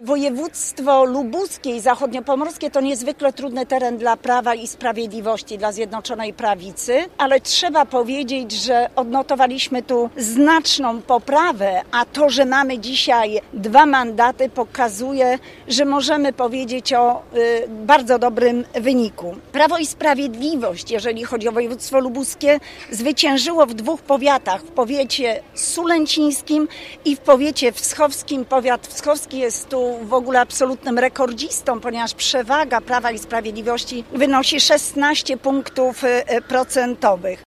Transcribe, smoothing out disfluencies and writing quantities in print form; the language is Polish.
Województwo lubuskie i zachodniopomorskie to niezwykle trudny teren dla Prawa i Sprawiedliwości, dla Zjednoczonej Prawicy, ale trzeba powiedzieć, że odnotowaliśmy tu znaczną poprawę, a to, że mamy dzisiaj 2 mandaty, pokazuje, że możemy powiedzieć o bardzo dobrym wyniku. Prawo i Sprawiedliwość, jeżeli chodzi o województwo lubuskie, zwyciężyło w 2 powiatach, w powiecie sulęcińskim i w powiecie wschowskim. Powiat wschowski jest tu w ogóle absolutnym rekordzistą, ponieważ przewaga Prawa i Sprawiedliwości wynosi 16 punktów procentowych.